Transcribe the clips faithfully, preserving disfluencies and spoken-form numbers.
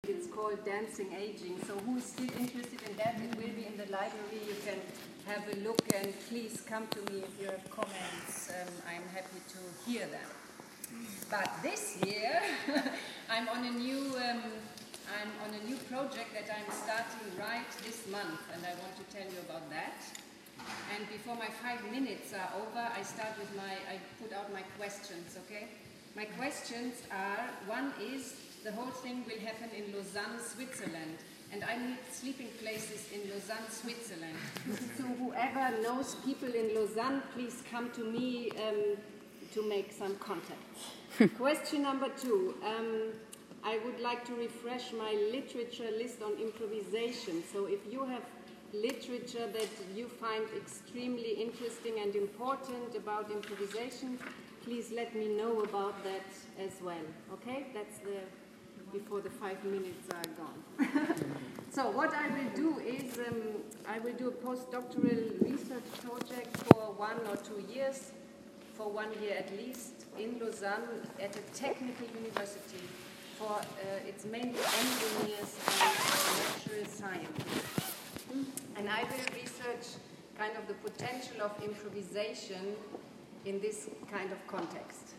It's called Dancing Aging. So who is still interested in that? It will be in the library. You can have a look, and please come to me if you have comments. Um, I'm happy to hear them. But this year, I'm on a new um, I'm on a new project that I'm starting right this month, and I want to tell you about that. And before my five minutes are over, I start with my I put out my questions. Okay, my questions are: one is, the whole thing will happen in Lausanne, Switzerland, and I need sleeping places in Lausanne, Switzerland. So whoever knows people in Lausanne, please come to me um, to make some contacts. Question number two. Um, I would like to refresh my literature list on improvisation. So if you have literature that you find extremely interesting and important about improvisation, please let me know about that as well. Okay? That's the before the five minutes are gone. So what I will do is um, I will do a postdoctoral research project for one or two years, for one year at least, in Lausanne at a technical university. For uh, it's mainly engineers and natural science. And I will research kind of the potential of improvisation in this kind of context.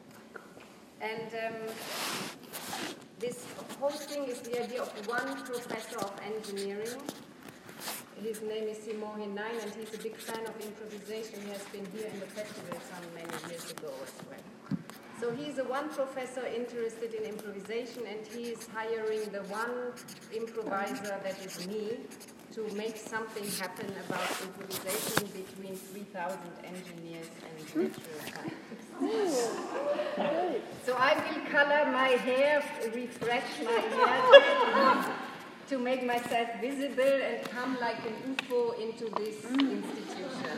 And um, this whole thing is the idea of one professor of engineering. His name is Simon Hinein, and he's a big fan of improvisation. He has been here in the festival some many years ago as well. So he's a one professor interested in improvisation, and he is hiring the one improviser that is me to make something happen about improvisation between three thousand engineers and natural scientists. So I will color my hair, refresh my hair to make myself visible and come like an U F O into this institution.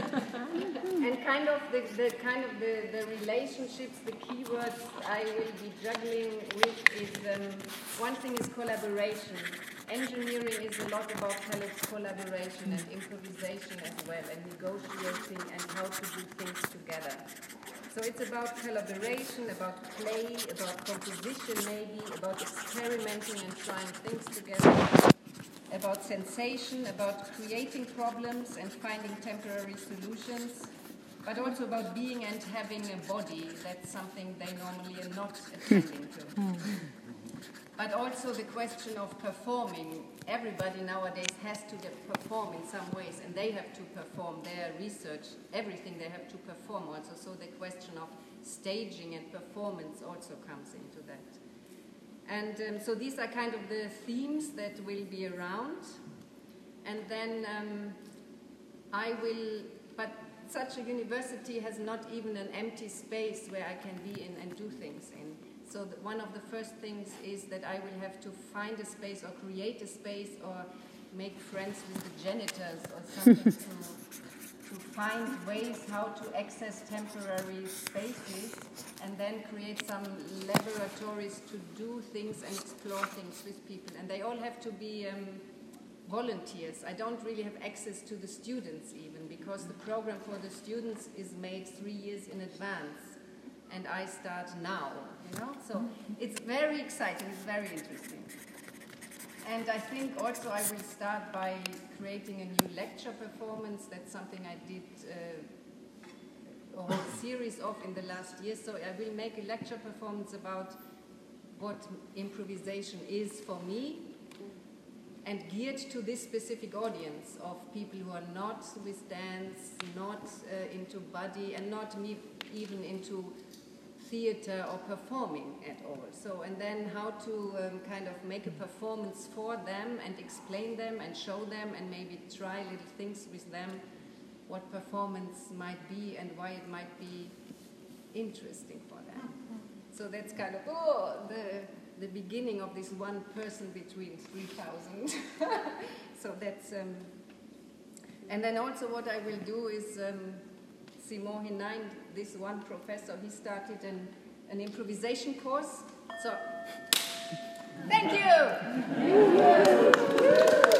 And kind of the, the kind of the, the relationships, the keywords I will be juggling with is um, one thing is collaboration. Engineering is a lot about collaboration and improvisation as well, and negotiating and how to do things together. So it's about collaboration, about play, about composition maybe, about experimenting and trying things together, about sensation, about creating problems and finding temporary solutions, but also about being and having a body. That's something they normally are not attending to. But also the question of performing. Everybody nowadays has to perform in some ways, and they have to perform their research, everything they have to perform also. So the question of staging and performance also comes into that. And um, so these are kind of the themes that will be around. And then um, I will, but such a university has not even an empty space where I can be in and do things in. So that one of the first things is that I will have to find a space or create a space or make friends with the janitors or something to, to find ways how to access temporary spaces and then create some laboratories to do things and explore things with people. And they all have to be um, volunteers. I don't really have access to the students even, because the program for the students is made three years in advance. And I start now, you know? So it's very exciting, it's very interesting. And I think also I will start by creating a new lecture performance. That's something I did uh, a whole series of in the last year. So I will make a lecture performance about what improvisation is for me, and geared to this specific audience of people who are not with dance, not uh, into body, and not me even into theater or performing at all. So, and then how to um, kind of make a performance for them and explain them and show them and maybe try little things with them, what performance might be and why it might be interesting for them. So that's kind of, oh, the, the beginning of this one person between three thousand. So that's, um, and then also what I will do is, um, Simon Hinein, this one professor, he started an, an improvisation course. So, thank you!